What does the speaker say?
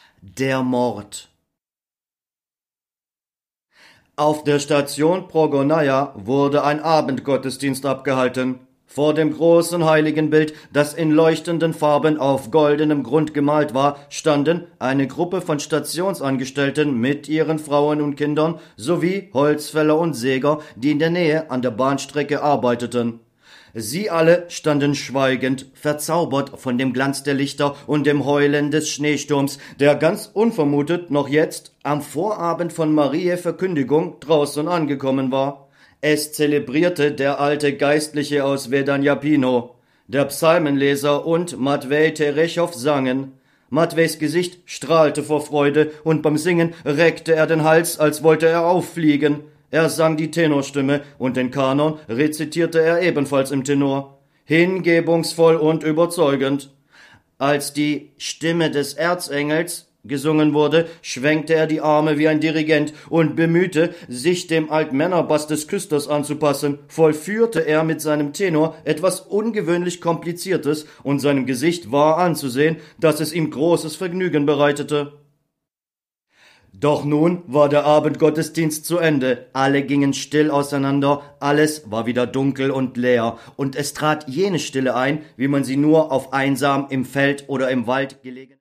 Der Mord. Auf der Station Progonaia wurde ein Abendgottesdienst abgehalten. Vor dem großen Heiligenbild, das in leuchtenden Farben auf goldenem Grund gemalt war, standen eine Gruppe von Stationsangestellten mit ihren Frauen und Kindern sowie Holzfäller und Säger, die in der Nähe an der Bahnstrecke arbeiteten. Sie alle standen schweigend, verzaubert von dem Glanz der Lichter und dem Heulen des Schneesturms, der ganz unvermutet noch jetzt, am Vorabend von Mariä Verkündigung, draußen angekommen war. Es zelebrierte der alte Geistliche aus Vedanyapino. Der Psalmenleser und Matvej Terechow sangen. Matveys Gesicht strahlte vor Freude, und beim Singen reckte er den Hals, als wollte er auffliegen. Er sang die Tenorstimme, und den Kanon rezitierte er ebenfalls im Tenor. Hingebungsvoll und überzeugend. Als die Stimme des Erzengels gesungen wurde, schwenkte er die Arme wie ein Dirigent und bemühte, sich dem Altmännerbass des Küsters anzupassen, vollführte er mit seinem Tenor etwas ungewöhnlich Kompliziertes, und seinem Gesicht war anzusehen, dass es ihm großes Vergnügen bereitete. Doch nun war der Abendgottesdienst zu Ende, alle gingen still auseinander, alles war wieder dunkel und leer, und es trat jene Stille ein, wie man sie nur auf einsam im Feld oder im Wald gelegen